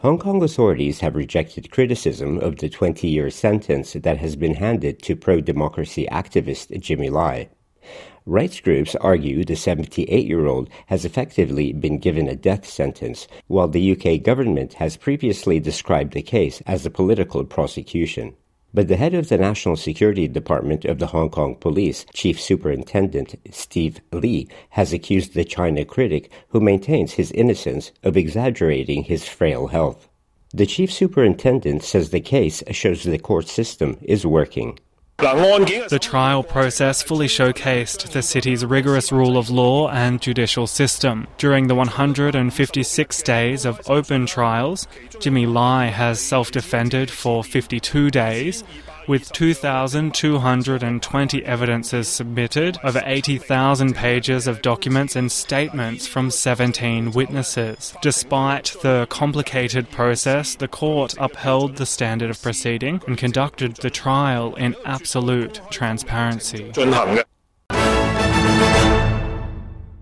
Hong Kong authorities have rejected criticism of the 20-year sentence that has been handed to pro-democracy activist Jimmy Lai. Rights groups argue the 78-year-old has effectively been given a death sentence, while the UK government has previously described the case as a political prosecution. But the head of the National Security Department of the Hong Kong Police, Chief Superintendent Steve Lee, has accused the China critic, who maintains his innocence, of exaggerating his frail health. The Chief Superintendent says the case shows the court system is working. The trial process fully showcased the city's rigorous rule of law and judicial system. During the 156 days of open trials, Jimmy Lai has self-defended for 52 days, with 2,220 evidences submitted, over 80,000 pages of documents and statements from 17 witnesses. Despite the complicated process, the court upheld the standard of proceeding and conducted the trial in absolute transparency.